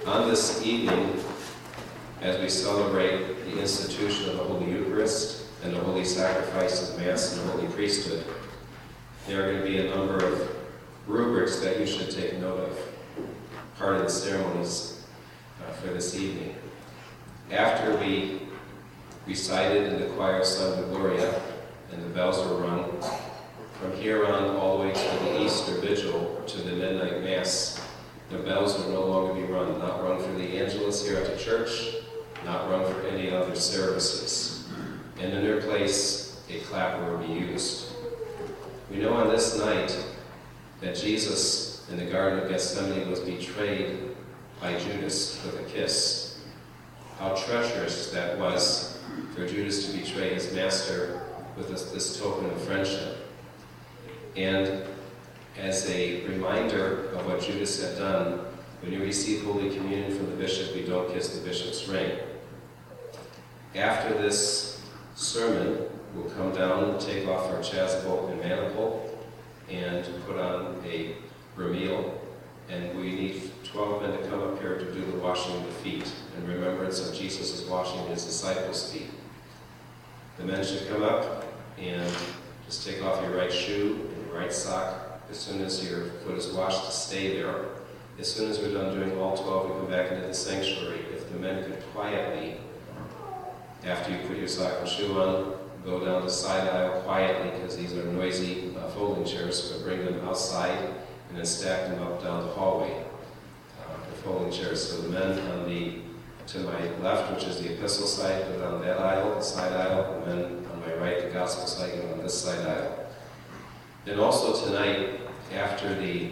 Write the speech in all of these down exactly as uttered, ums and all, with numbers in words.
On this evening, as we celebrate the institution of the Holy Eucharist and the Holy Sacrifice of Mass and the Holy Priesthood, there are going to be a number of rubrics that you should take note of, part of the ceremonies uh, for this evening. After we recited in the choir Salve Gloria and the bells were rung, from here on all the way to the Easter Vigil, to the Midnight Mass, the bells will no longer be rung, not rung for the Angelus here at the church, not rung for any other services. And in their place, a clapper will be used. We know on this night that Jesus in the Garden of Gethsemane was betrayed by Judas with a kiss. How treacherous that was for Judas to betray his master with this, this token of friendship. And as a reminder of what Judas had done, when you receive Holy Communion from the bishop, you don't kiss the bishop's ring. After this sermon, we'll come down and take off our chasuble and maniple and put on a vermeil, and we need twelve men to come up here to do the washing of the feet in remembrance of Jesus' washing his disciples' feet. The men should come up and just take off your right shoe and your right sock. As soon as your foot is washed, to stay there. As soon as we're done doing all twelve, we come back into the sanctuary. If the men could quietly, after you put your sock and shoe on, go down the side aisle quietly, because these are noisy uh, folding chairs, so bring them outside and then stack them up down the hallway, uh, the folding chairs. So the men on the, to my left, which is the epistle side, go down that aisle, the side aisle, and then on my right, the gospel side, go on this side aisle. And also tonight, after the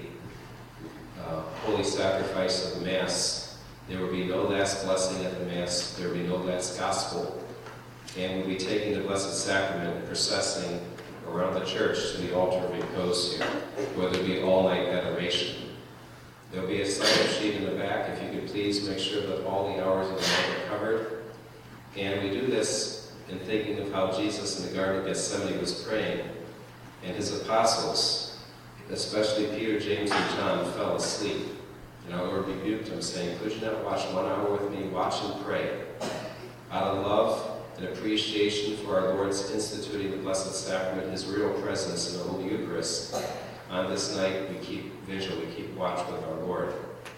uh, Holy Sacrifice of the Mass, there will be no last blessing at the Mass, there will be no last Gospel, and we'll be taking the Blessed Sacrament and processing around the church to the altar of repose here, where there will be all-night adoration. There will be a sign-up sheet in the back. If you could please make sure that all the hours of the night are covered. And we do this in thinking of how Jesus in the Garden of Gethsemane was praying, and his apostles, especially Peter, James, and John, fell asleep. And our Lord rebuked them, saying, "Could you not watch one hour with me? Watch and pray." Out of love and appreciation for our Lord's instituting the Blessed Sacrament, his real presence in the Holy Eucharist, on this night we keep vigil, we keep watch with our Lord.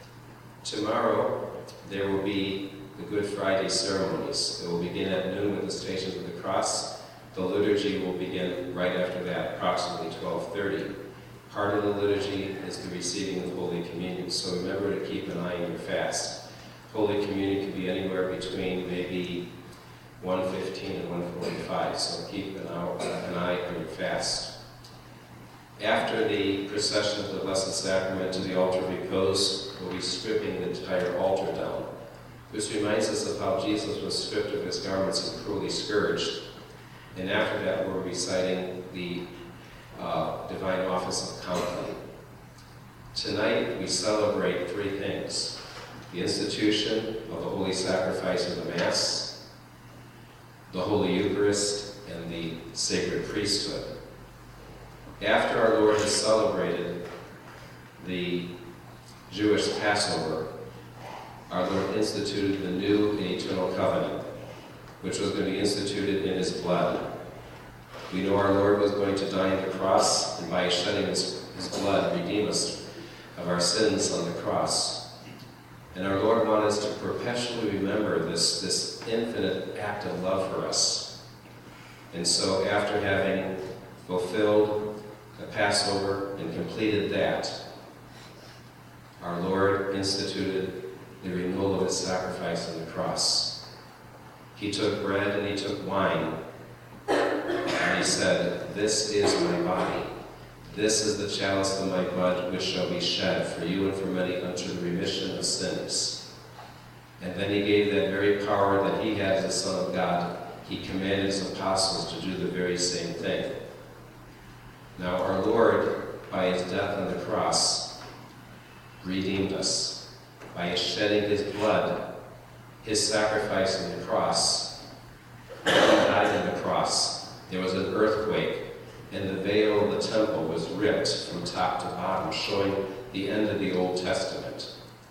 Tomorrow there will be the Good Friday ceremonies. It will begin at noon with the Stations of the Cross. The liturgy will begin right after that, approximately twelve thirty. Part of the liturgy is the receiving of Holy Communion, so remember to keep an eye on your fast. Holy Communion can be anywhere between maybe one fifteen and one forty-five, so keep an eye on your fast. After the procession of the Blessed Sacrament to the altar of repose, we'll be stripping the entire altar down. This reminds us of how Jesus was stripped of his garments and cruelly scourged. And after that, we're reciting the uh, Divine Office of Conflict. Tonight, we celebrate three things: the institution of the Holy Sacrifice of the Mass, the Holy Eucharist, and the Sacred Priesthood. After our Lord has celebrated the Jewish Passover, our Lord instituted the new and eternal covenant, which was going to be instituted in his blood. We know our Lord was going to die on the cross, and by shedding his, his blood, redeem us of our sins on the cross. And our Lord wanted us to perpetually remember this, this infinite act of love for us. And so after having fulfilled the Passover and completed that, our Lord instituted the renewal of his sacrifice on the cross. He took bread and he took wine, and he said, "This is my body. This is the chalice of my blood, which shall be shed for you and for many unto the remission of sins." And then he gave that very power that he had as the Son of God. He commanded his apostles to do the very same thing. Now our Lord, by his death on the cross, redeemed us. By his shedding his blood, his sacrifice on the cross, when he died on the cross, there was an earthquake, and the veil of the temple was ripped from top to bottom, showing the end of the Old Testament.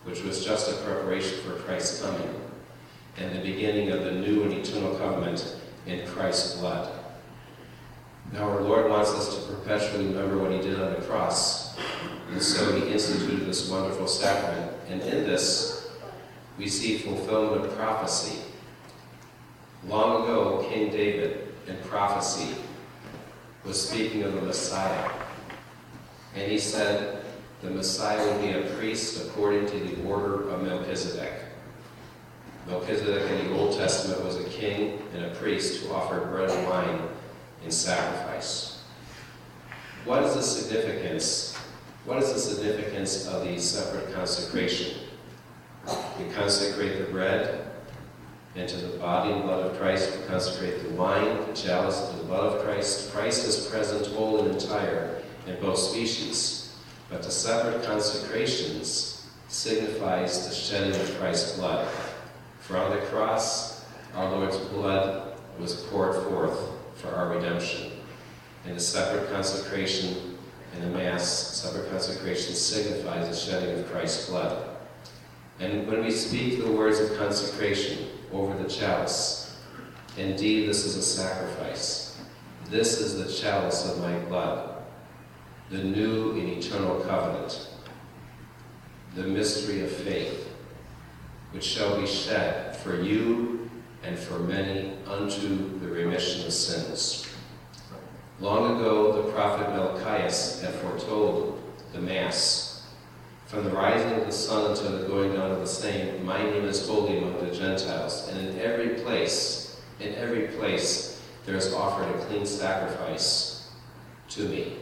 which was just a preparation for Christ's coming, and the beginning of the new and eternal covenant in Christ's blood. Now our Lord wants us to perpetually remember what he did on the cross, and so he instituted this wonderful sacrament. And in this, we see fulfillment of prophecy. Long ago, King David, in prophecy, was speaking of the Messiah. And he said, the Messiah will be a priest according to the order of Melchizedek. Melchizedek in the Old Testament was a king and a priest who offered bread and wine in sacrifice. What is the significance? What is the significance of the separate consecration? We consecrate the bread into the body and blood of Christ. We consecrate the wine, the chalice, into the blood of Christ. Christ is present whole and entire in both species. But the separate consecrations signifies the shedding of Christ's blood. For on the cross, our Lord's blood was poured forth for our redemption. And the separate consecration in the Mass, separate consecration signifies the shedding of Christ's blood. And when we speak the words of consecration over the chalice, indeed this is a sacrifice. This is the chalice of my blood, the new and eternal covenant, the mystery of faith, which shall be shed for you and for many unto the remission of sins. Long ago, the prophet Malachias had foretold the Mass. From the rising of the sun until the going down of the same, my name is holy among the Gentiles. And in every place, in every place, there is offered a clean sacrifice to me.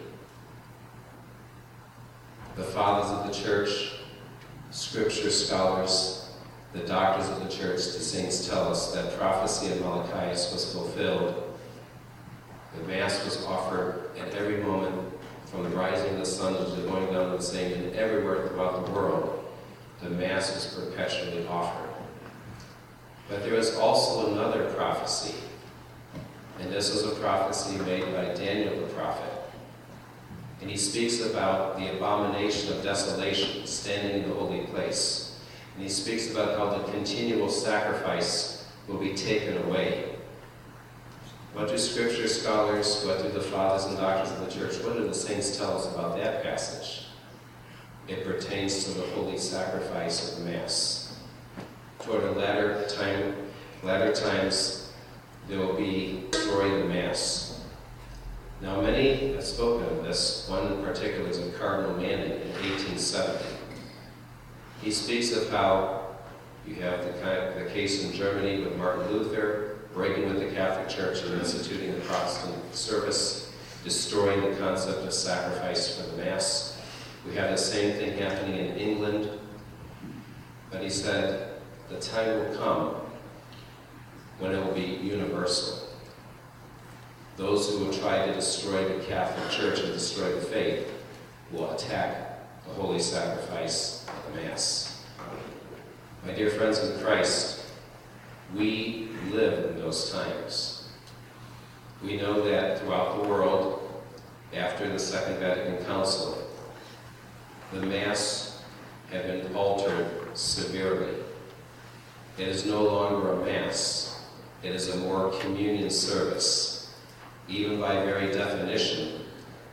The fathers of the church, scripture scholars, the doctors of the church, the saints tell us that prophecy of Malachias was fulfilled. The Mass was offered at every moment, from the rising of the sun to the going down of the same, and everywhere throughout the world, the Mass is perpetually offered. But there is also another prophecy, and this is a prophecy made by Daniel the prophet. And he speaks about the abomination of desolation standing in the holy place. And he speaks about how the continual sacrifice will be taken away. What do scripture scholars, what do the fathers and doctors of the church, what do the saints tell us about that passage? It pertains to the holy sacrifice of the Mass. Toward the latter time, latter times, there will be destroying the Mass. Now, many have spoken of this. One in particular is of Cardinal Manning in eighteen seventy. He speaks of how you have the, the case in Germany with Martin Luther, breaking with the Catholic Church and instituting the Protestant service, destroying the concept of sacrifice for the Mass. We have the same thing happening in England. But he said, the time will come when it will be universal. Those who will try to destroy the Catholic Church and destroy the faith will attack the holy sacrifice of the Mass. My dear friends in Christ, we live in those times. We know that throughout the world, after the Second Vatican Council, the Mass had been altered severely. It is no longer a Mass. It is a more communion service. Even by very definition,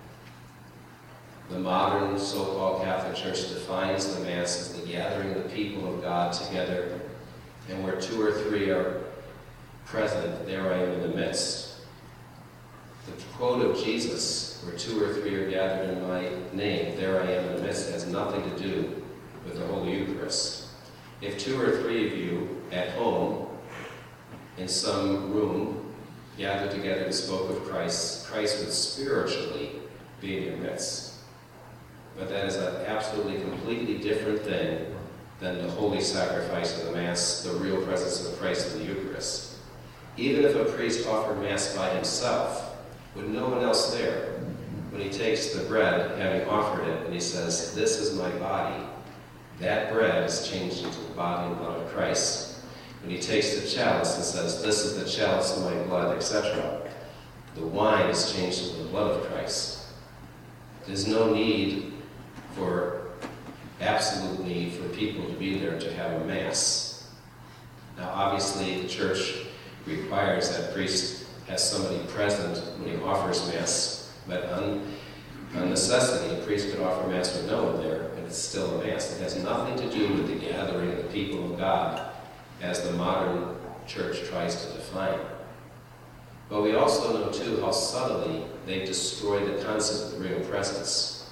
the modern so-called Catholic Church defines the Mass as the gathering of the people of God together, and where two or three are present, there I am in the midst. The quote of Jesus, where two or three are gathered in my name, there I am in the midst, has nothing to do with the Holy Eucharist. If two or three of you at home, in some room, gathered together and spoke of Christ, Christ would spiritually be in your midst. But that is an absolutely, completely different thing than the holy sacrifice of the Mass, the real presence of Christ in the Eucharist. Even if a priest offered Mass by himself, with no one else there, when he takes the bread, having offered it, and he says, this is my body, that bread is changed into the body and blood of Christ. When he takes the chalice and says, this is the chalice of my blood, et cetera, the wine is changed into the blood of Christ. There's no need for absolute need for people to be there to have a Mass. Now, obviously, the church requires that priest has somebody present when he offers Mass, but on, on necessity, a priest could offer Mass with no one there, and it's still a Mass. It has nothing to do with the gathering of the people of God, as the modern church tries to define. But we also know, too, how subtly they destroy the concept of real presence.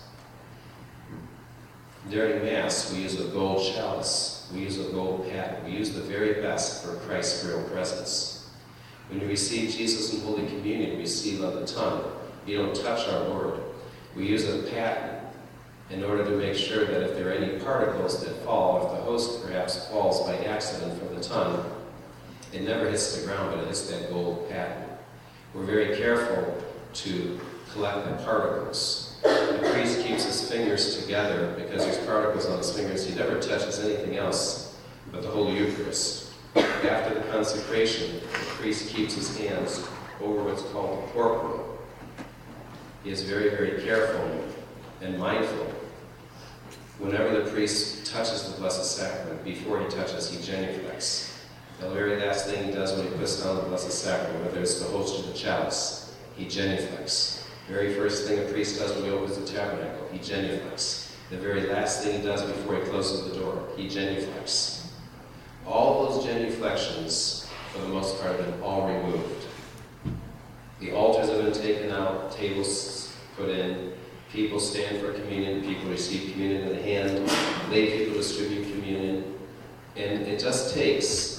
During Mass, we use a gold chalice, we use a gold paten, we use the very best for Christ's real presence. When you receive Jesus in Holy Communion, receive on the tongue. You don't touch our Lord. We use a paten in order to make sure that if there are any particles that fall, if the host perhaps falls by accident from the tongue, it never hits the ground, but it hits that gold paten. We're very careful to collect the particles. The priest keeps his fingers together because there's particles on his fingers. He never touches anything else but the Holy Eucharist. After the consecration, the priest keeps his hands over what's called the corporal. He is very, very careful and mindful. Whenever the priest touches the Blessed Sacrament, before he touches, he genuflects. The very last thing he does when he puts down the Blessed Sacrament, whether it's the host or the chalice, he genuflects. The very first thing a priest does when he opens the tabernacle, he genuflects. The very last thing he does before he closes the door, he genuflects. All those genuflections, for the most part, have been all removed. The altars have been taken out, tables put in, people stand for communion, people receive communion in the hand, lay people distribute communion, and it just takes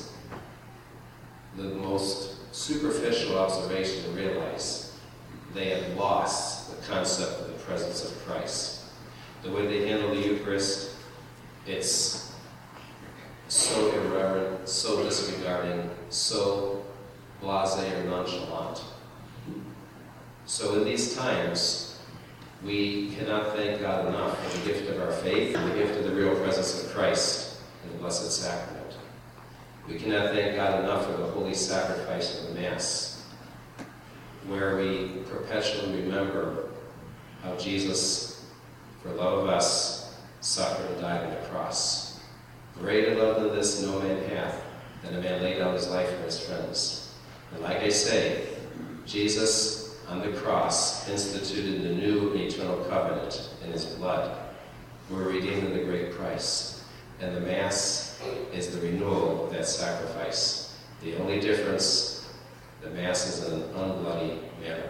the most superficial observation to realize they have lost the concept of the presence of Christ. The way they handle the Eucharist, it's so irreverent, so disregarding, so blasé or nonchalant. So in these times, we cannot thank God enough for the gift of our faith and the gift of the real presence of Christ in the Blessed Sacrament. We cannot thank God enough for the holy sacrifice of the Mass, where we perpetually remember how Jesus, for love of us, suffered and died on the cross. Greater love than this no man hath, than a man lay down his life for his friends. And like I say, Jesus on the cross instituted the new and eternal covenant in his blood. We're redeemed at a great price. And the Mass is the renewal of that sacrifice. The only difference, the Mass is in an unbloody manner.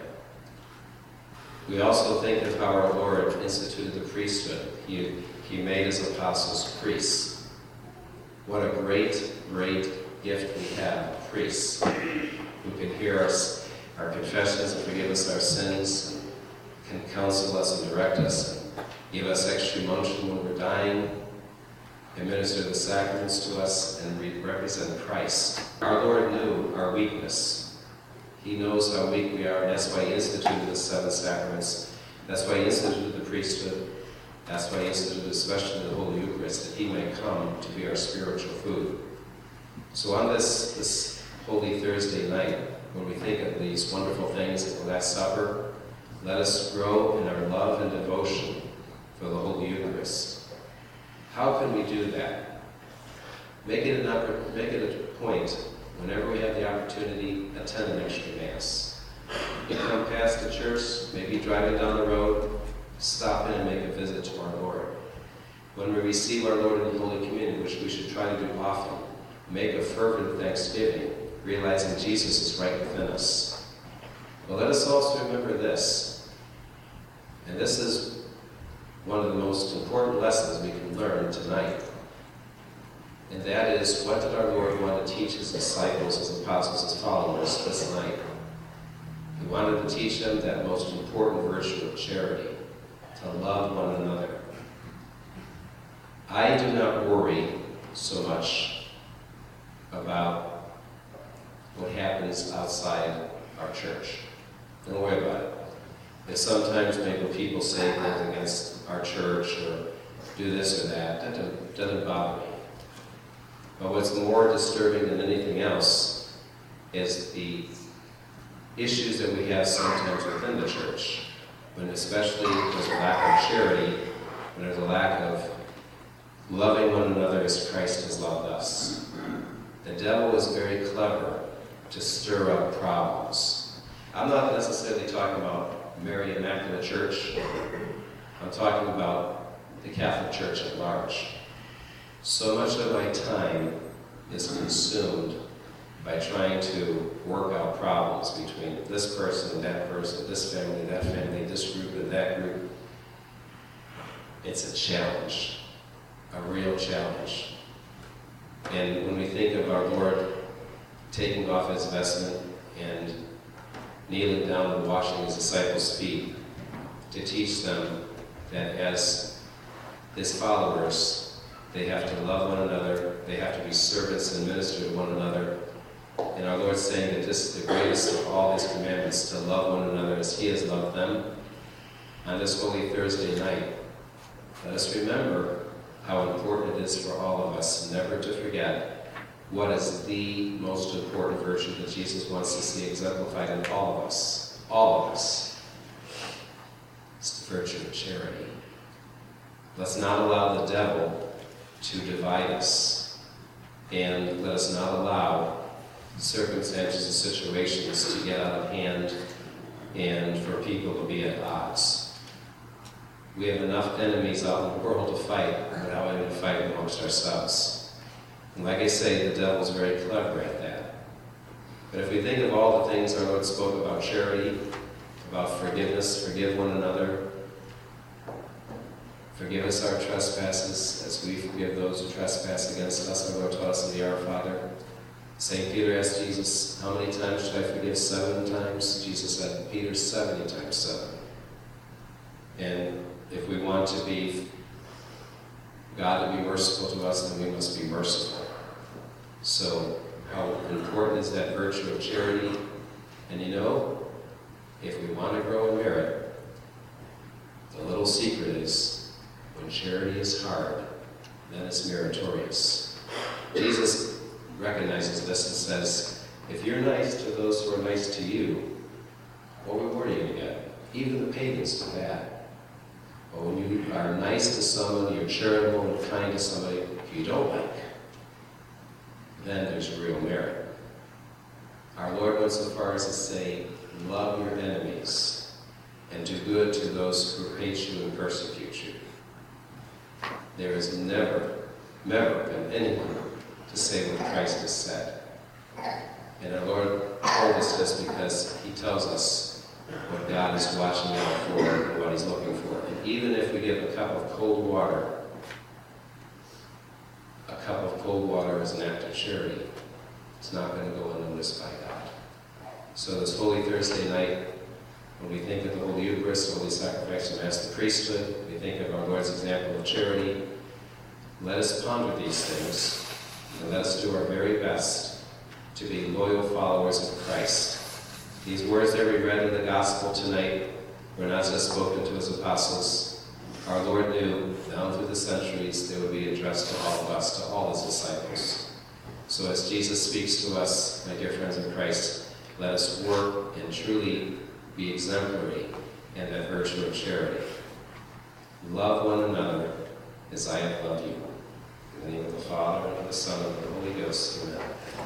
We also think of how our Lord instituted the priesthood. He, he made his apostles priests. What a great, great gift we have, priests, who can hear us, our confessions and forgive us our sins, can counsel us and direct us, and give us extreme unction when we're dying, administer the sacraments to us, and re- represent Christ. Our Lord knew our weakness. He knows how weak we are, and that's why he instituted the seven sacraments. That's why he instituted the priesthood. That's why he instituted especially the Holy Eucharist, that he may come to be our spiritual food. So on this, this Holy Thursday night, when we think of these wonderful things at the Last Supper, let us grow in our love and devotion for the Holy Eucharist. How can we do that? Make it an oppor- make it a point, whenever we have the opportunity, attend an extra Mass. You come past the church, maybe driving down the road, stop in and make a visit to our Lord. When we receive our Lord in Holy Communion, which we should try to do often, make a fervent thanksgiving, realizing Jesus is right within us. But let us also remember this, and this is one of the most important lessons we can learn tonight. And that is, what did our Lord want to teach his disciples, his apostles, his followers this night? He wanted to teach them that most important virtue of charity, to love one another. I do not worry so much about what happens outside our church. Don't worry about it. And sometimes maybe people say things against our church or do this or that. That doesn't, doesn't bother me. But what's more disturbing than anything else is the issues that we have sometimes within the church, when especially there's a lack of charity, when there's a lack of loving one another as Christ has loved us. The devil is very clever to stir up problems. I'm not necessarily talking about Mary Immaculate Church. I'm talking about the Catholic Church at large. So much of my time is consumed by trying to work out problems between this person and that person, this family, that family, this group and that group. It's a challenge, a real challenge. And when we think of our Lord taking off his vestment and kneeling down and washing his disciples' feet to teach them that as his followers, they have to love one another, they have to be servants and minister to one another. And our Lord's saying that this is the greatest of all his commandments, to love one another as he has loved them. On this Holy Thursday night, let us remember how important it is for all of us never to forget what is the most important virtue that Jesus wants to see exemplified in all of us. All of us. It's the virtue of charity. Let's not allow the devil to divide us, and let us not allow circumstances and situations to get out of hand and for people to be at odds. We have enough enemies out in the world to fight without having to fight amongst ourselves. And like I say, the devil's very clever at that. But if we think of all the things our Lord spoke about charity, about forgiveness, forgive one another, forgive us our trespasses as we forgive those who trespass against us, our Lord taught us in the Our Father. Saint Peter asked Jesus, how many times should I forgive? Seven times? Jesus said, Peter, seventy times seven. And if we want to be, God to be merciful to us, then we must be merciful. So how important is that virtue of charity? And you know, if we want to grow in merit, the little secret is when charity is hard, then it's meritorious. Jesus recognizes this and says, if you're nice to those who are nice to you, what reward are you going to get? Even the pagans do that. But when you are nice to someone, you're charitable and kind to somebody you don't like, then there's real merit. Our Lord went so far as to say, love your enemies and do good to those who hate you and persecute you. There has never, never been anyone to say what Christ has said. And our Lord told us this because he tells us what God is watching out for and what he's looking for. And even if we give a cup of cold water, a cup of cold water is an act of charity. It's not going to go unnoticed by God. So this Holy Thursday night, when we think of the Holy Eucharist, the Holy Sacrifice of Mass, the priesthood, we think of our Lord's example of charity, let us ponder these things, and let us do our very best to be loyal followers of Christ. These words that we read in the Gospel tonight were not just spoken to his apostles. Our Lord knew, down through the centuries, they would be addressed to all of us, to all his disciples. So as Jesus speaks to us, my dear friends in Christ, let us work and truly be exemplary in that virtue of charity. Love one another as I have loved you. In the name of the Father, and of the Son, and of the Holy Ghost. Amen.